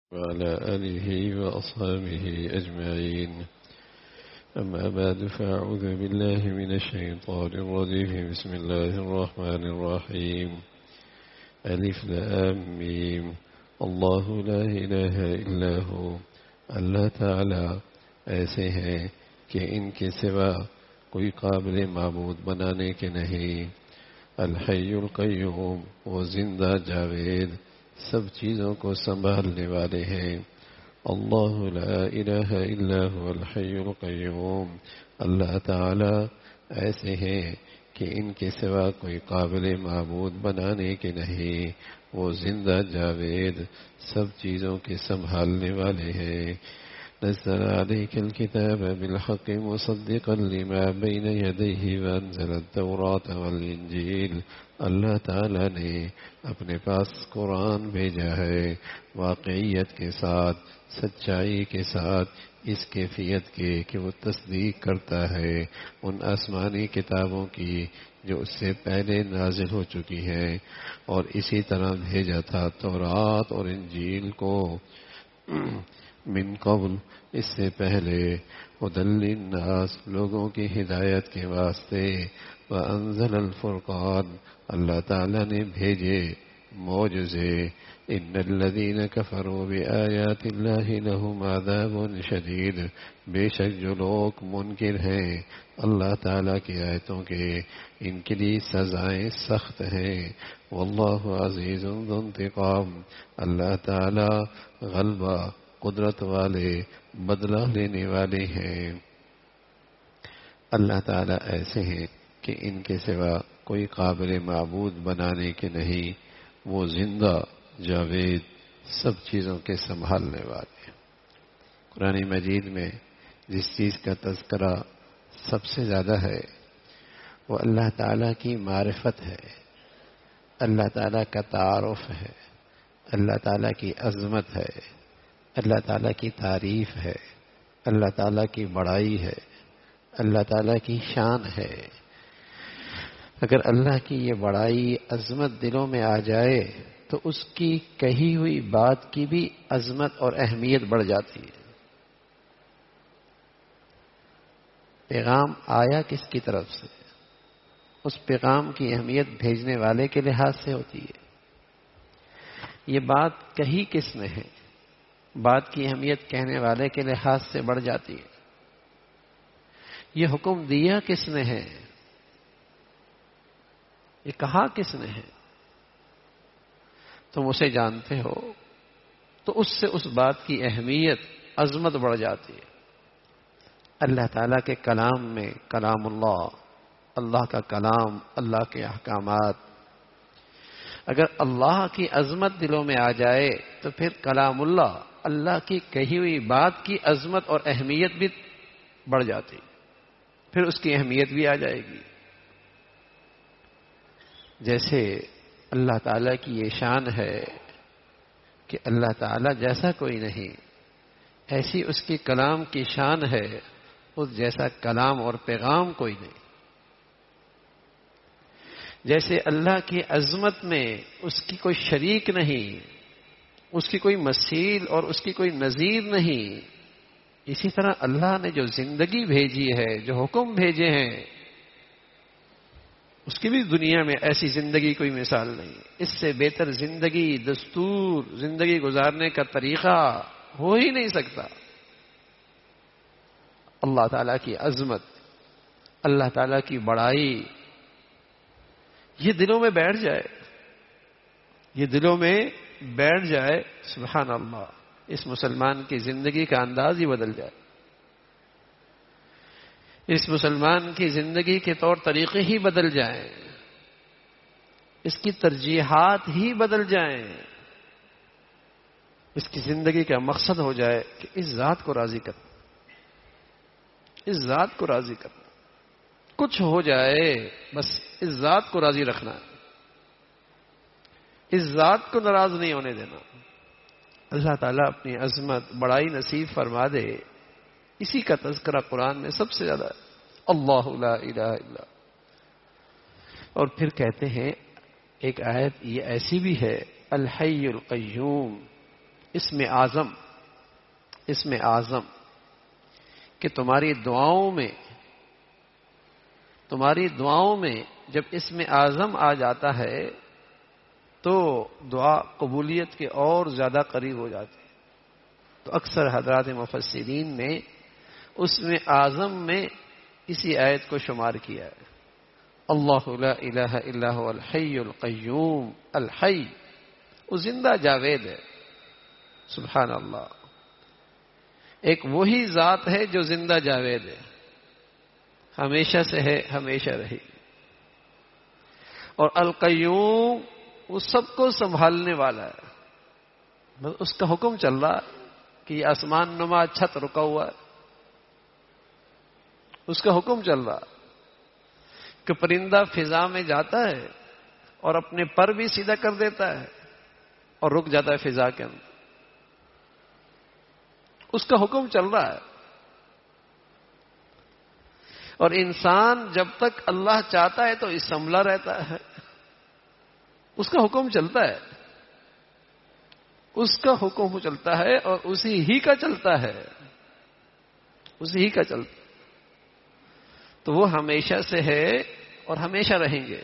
وعلى آله وأصحابه أجمعين. أما بعد فأعوذ بالله من الشيطان الرجيم. بسم الله الرحمن الرحيم. ألف لام ميم. اللہ لا الہ الا ہو. اللہ تعالی ایسے ہیں کہ ان کے سوا کوئی قابل معبود بنانے کے نہیں. الحی القیوم، وہ زندہ جاوید سب چیزوں کو سنبھالنے والے ہیں. اللہ لا الہ الا هو الحی القیوم. اللہ تعالی ایسے ہیں کہ ان کے سوا کوئی قابل معبود بنانے کے نہیں. وہ زندہ جاوید سب چیزوں کے سنبھالنے والے ہیں. نزل عليك الكتاب بالحق مصدقا لما بين يديه وأنزل التوراة والإنجيل. اللہ تعالی نے اپنے پاس قرآن بھیجا ہے واقعیت کے ساتھ، سچائی کے ساتھ، اس کیفیت کے کہ وہ تصدیق کرتا ہے ان آسمانی کتابوں کی جو اس سے پہلے نازل ہو چکی ہیں، اور اسی طرح بھیجا تھا تورات اور انجیل کو من قبل، اس سے پہلے، ہدی للناس، لوگوں کی ہدایت کے واسطے. وانزل الفرقان، اللہ تعالی نے بھیجے معجزے. ان الذين كفروا بآيات الله لهم عذاب شدید، بے شک جو لوگ منکر ہیں اللہ تعالی کی آیتوں کے، ان کے لیے سزائیں سخت ہیں. واللہ عزیز ذو انتقام، اللہ تعالی غلبہ، قدرت والے، بدلہ لینے والے ہیں. اللہ تعالی ایسے ہیں کہ ان کے سوا کوئی قابل معبود بنانے کے نہیں. وہ زندہ جاوید سب چیزوں کے سنبھالنے والے ہیں. قرآن مجید میں جس چیز کا تذکرہ سب سے زیادہ ہے وہ اللہ تعالیٰ کی معرفت ہے، اللہ تعالیٰ کا تعارف ہے، اللہ تعالیٰ کی عظمت ہے، اللہ تعالیٰ کی تعریف ہے، اللہ تعالیٰ کی بڑائی ہے، اللہ تعالیٰ کی شان ہے. اگر اللہ کی یہ بڑائی، عظمت دلوں میں آ جائے تو اس کی کہی ہوئی بات کی بھی عظمت اور اہمیت بڑھ جاتی ہے. پیغام آیا کس کی طرف سے، اس پیغام کی اہمیت بھیجنے والے کے لحاظ سے ہوتی ہے. یہ بات کہی کس نے ہے، بات کی اہمیت کہنے والے کے لحاظ سے بڑھ جاتی ہے. یہ حکم دیا کس نے ہے، یہ کہا کس نے ہے، تم اسے جانتے ہو تو اس سے اس بات کی اہمیت، عظمت بڑھ جاتی ہے. اللہ تعالیٰ کے کلام میں، کلام اللہ، اللہ کا کلام، اللہ کے احکامات، اگر اللہ کی عظمت دلوں میں آ جائے تو پھر کلام اللہ، اللہ کی کہی ہوئی بات کی عظمت اور اہمیت بھی بڑھ جاتی، پھر اس کی اہمیت بھی آ جائے گی. جیسے اللہ تعالیٰ کی یہ شان ہے کہ اللہ تعالیٰ جیسا کوئی نہیں، ایسی اس کی کلام کی شان ہے، اس جیسا کلام اور پیغام کوئی نہیں. جیسے اللہ کی عظمت میں اس کی کوئی شریک نہیں، اس کی کوئی مثیل اور اس کی کوئی نظیر نہیں، اسی طرح اللہ نے جو زندگی بھیجی ہے، جو حکم بھیجے ہیں، اس کی بھی دنیا میں ایسی زندگی کوئی مثال نہیں. اس سے بہتر زندگی، دستور، زندگی گزارنے کا طریقہ ہو ہی نہیں سکتا. اللہ تعالیٰ کی عظمت، اللہ تعالیٰ کی بڑائی، یہ دلوں میں بیٹھ جائے، یہ دلوں میں بیٹھ جائے، سبحان اللہ، اس مسلمان کی زندگی کا انداز ہی بدل جائے، اس مسلمان کی زندگی کے طور طریقے ہی بدل جائیں، اس کی ترجیحات ہی بدل جائیں، اس کی زندگی کا مقصد ہو جائے کہ اس ذات کو راضی کرنا، اس ذات کو راضی کرنا. کچھ ہو جائے بس اس ذات کو راضی رکھنا ہے، اس ذات کو ناراض نہیں ہونے دینا. اللہ تعالیٰ اپنی عظمت، بڑائی نصیب فرما دے. اسی کا تذکرہ قرآن میں سب سے زیادہ ہے، اللہ لا الہ الا. اور پھر کہتے ہیں ایک آیت یہ ایسی بھی ہے، الحی القیوم، اسم اعظم کہ تمہاری دعاؤں میں جب اسم اعظم آ جاتا ہے تو دعا قبولیت کے اور زیادہ قریب ہو جاتی ہے. تو اکثر حضرات مفسرین نے اسم اعظم میں اسی آیت کو شمار کیا ہے. اللہ لا الہ الا هو الحی القیوم. الحی وہ زندہ جاوید ہے. سبحان اللہ. ایک وہی ذات ہے جو زندہ جاوید ہے، ہمیشہ سے ہے، ہمیشہ رہی. اور القیوم وہ سب کو سنبھالنے والا ہے. بس اس کا حکم چل رہا کہ یہ آسمان نما چھت رکا ہوا ہے، اس کا حکم چل رہا کہ پرندہ فضا میں جاتا ہے اور اپنے پر بھی سیدھا کر دیتا ہے اور رک جاتا ہے فضا کے اندر. اس کا حکم چل رہا ہے. اور انسان جب تک اللہ چاہتا ہے تو اس سنبھلا رہتا ہے. اس کا حکم چلتا ہے، اس کا حکم چلتا ہے اور اسی ہی کا چلتا ہے، اسی ہی کا چلتا. تو وہ ہمیشہ سے ہے اور ہمیشہ رہیں گے.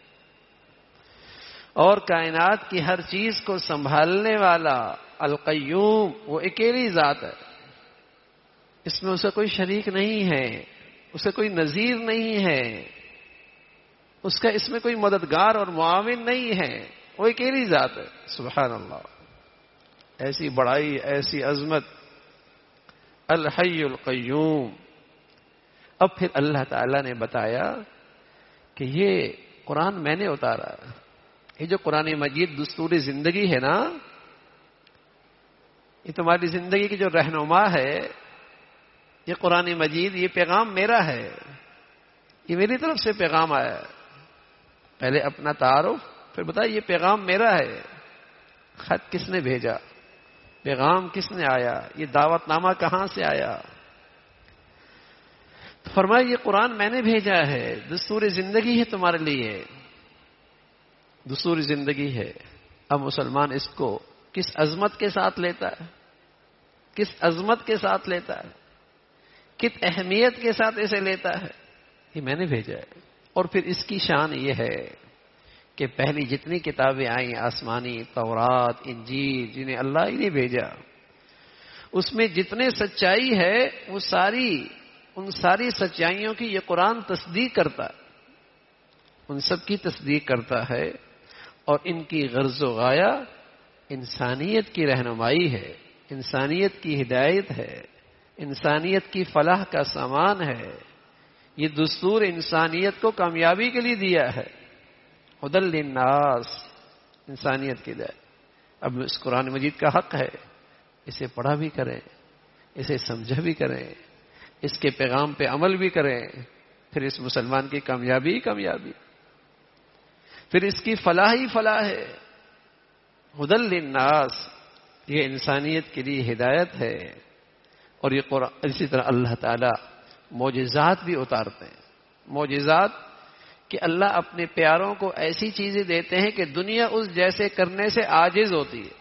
اور کائنات کی ہر چیز کو سنبھالنے والا القیوم وہ اکیلی ذات ہے. اس میں اس کا کوئی شریک نہیں ہے، اس کا کوئی نظیر نہیں ہے، اس کا اس میں کوئی مددگار اور معاون نہیں ہے. وہ اکیلی ذات ہے. سبحان اللہ. ایسی بڑائی، ایسی عظمت. الحی القیوم. اب پھر اللہ تعالی نے بتایا کہ یہ قرآن میں نے اتارا. یہ جو قرآن مجید دستور زندگی ہے نا، یہ تمہاری زندگی کی جو رہنما ہے، یہ قرآن مجید، یہ پیغام میرا ہے. یہ میری طرف سے پیغام آیا ہے. پہلے اپنا تعارف، پھر بتایا یہ پیغام میرا ہے. خط کس نے بھیجا، پیغام کس نے آیا، یہ دعوت نامہ کہاں سے آیا. فرمایا یہ قرآن میں نے بھیجا ہے، دستور زندگی ہے تمہارے لیے، دستور زندگی ہے. اب مسلمان اس کو کس عظمت کے ساتھ لیتا ہے، کس عظمت کے ساتھ لیتا ہے، کس اہمیت کے ساتھ اسے لیتا ہے. یہ میں نے بھیجا ہے. اور پھر اس کی شان یہ ہے کہ پہلی جتنی کتابیں آئیں آسمانی، تورات، انجیل، جنہیں اللہ ہی نے بھیجا، اس میں جتنے سچائی ہے وہ ان ساری سچائیوں کی یہ قرآن تصدیق کرتا ہے. ان سب کی تصدیق کرتا ہے. اور ان کی غرض و غایہ انسانیت کی رہنمائی ہے، انسانیت کی ہدایت ہے، انسانیت کی فلاح کا سامان ہے. یہ دستور انسانیت کو کامیابی کے لیے دیا ہے. ہدی للناس، انسانیت کی ہدایت. اب اس قرآن مجید کا حق ہے اسے پڑھا بھی کریں، اسے سمجھا بھی کریں، اس کے پیغام پہ عمل بھی کریں. پھر اس مسلمان کی کامیابی ہی کامیابی، پھر اس کی فلاح ہی فلاح ہے. ہدی للناس، یہ انسانیت کے لیے ہدایت ہے. اور یہ قرآن اسی طرح اللہ تعالی معجزات بھی اتارتے ہیں. معجزات کہ اللہ اپنے پیاروں کو ایسی چیزیں دیتے ہیں کہ دنیا اس جیسے کرنے سے عاجز ہوتی ہے.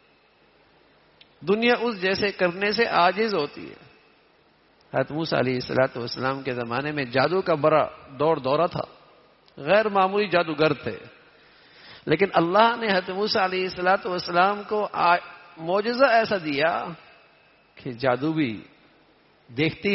دنیا اس جیسے کرنے سے عاجز ہوتی ہے. حضرت موسیٰ علیہ السلام کے زمانے میں جادو کا بڑا دورہ تھا، غیر معمولی جادوگر تھے. لیکن اللہ نے حضرت موسیٰ علیہ السلام کو معجزہ ایسا دیا کہ جادو بھی دیکھتے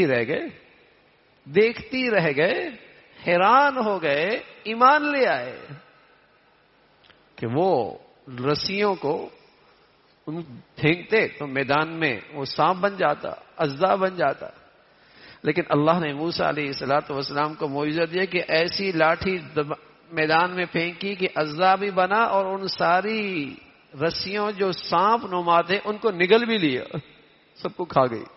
ہی رہ گئے، حیران ہو گئے، ایمان لے آئے کہ وہ رسیوں کو پھینکتے تو میدان میں وہ سانپ بن جاتا، اژدہا بن جاتا. لیکن اللہ نے موسیٰ علیہ السلام کو معجزہ دیا کہ ایسی لاٹھی میدان میں پھینکی کہ اژدہا بھی بنا اور ان ساری رسیوں جو سانپ نما تھے ان کو نگل بھی لیا، سب کو کھا گئی.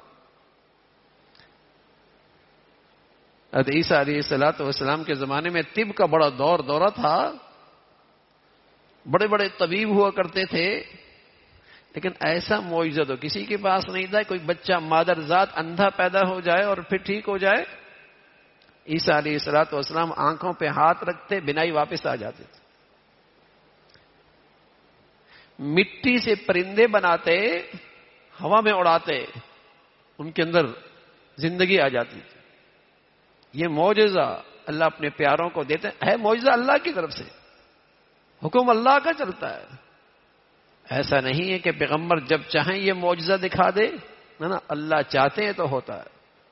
حضرت عیسیٰ علیہ السلام کے زمانے میں طب کا بڑا دورہ تھا. بڑے بڑے طبیب ہوا کرتے تھے، لیکن ایسا معجزہ تو کسی کے پاس نہیں تھا. کوئی بچہ مادر ذات اندھا پیدا ہو جائے اور پھر ٹھیک ہو جائے. عیسیٰ علیہ السلام آنکھوں پہ ہاتھ رکھتے، بینائی واپس آ جاتے تھے. مٹی سے پرندے بناتے، ہوا میں اڑاتے، ان کے اندر زندگی آ جاتی تھی. یہ معجزہ اللہ اپنے پیاروں کو دیتے ہیں، ہے معجزہ اللہ کی طرف سے، حکم اللہ کا چلتا ہے. ایسا نہیں ہے کہ پیغمبر جب چاہیں یہ معجزہ دکھا دے، نا اللہ چاہتے ہیں تو ہوتا ہے،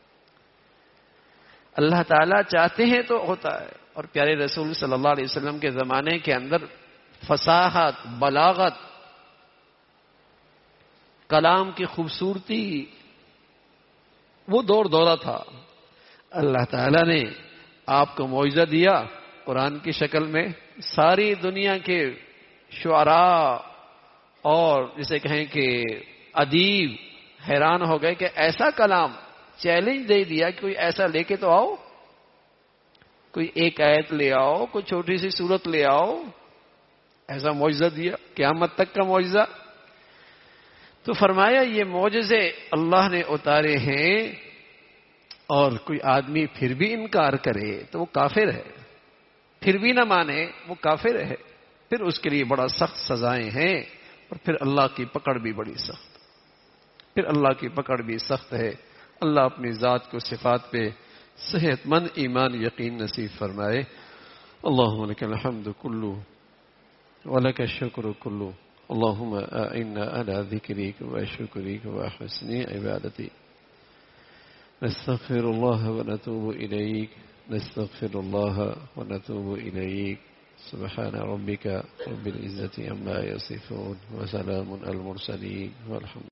اللہ تعالیٰ چاہتے ہیں تو ہوتا ہے. اور پیارے رسول صلی اللہ علیہ وسلم کے زمانے کے اندر فصاحت، بلاغت، کلام کی خوبصورتی، وہ دور دورہ تھا. اللہ تعالیٰ نے آپ کو معجزہ دیا قرآن کی شکل میں. ساری دنیا کے شعراء اور جسے کہیں کہ ادیب حیران ہو گئے کہ ایسا کلام، چیلنج دے دیا کہ کوئی ایسا لے کے تو آؤ، کوئی ایک آیت لے آؤ، کوئی چھوٹی سی سورت لے آؤ. ایسا معجزہ دیا، قیامت تک کا معجزہ. تو فرمایا یہ معجزے اللہ نے اتارے ہیں، اور کوئی آدمی پھر بھی انکار کرے تو وہ کافر ہے، پھر بھی نہ مانے وہ کافر ہے. پھر اس کے لیے بڑا سخت سزائیں ہیں، اور پھر اللہ کی پکڑ بھی بڑی سخت، پھر اللہ کی پکڑ بھی سخت ہے. اللہ اپنی ذات کو صفات پہ صحت مند ایمان یقین نصیب فرمائے. اللہم لک الحمد کلو ولک الشکر کلو، اللہم اعنا علی ذکرک وشکرک وحسن عبادتی. نستغفر الله ونتوب إليك، نستغفر الله ونتوب إليك. سبحان ربك رب العزة عما يصفون وسلام على المرسلين والحمد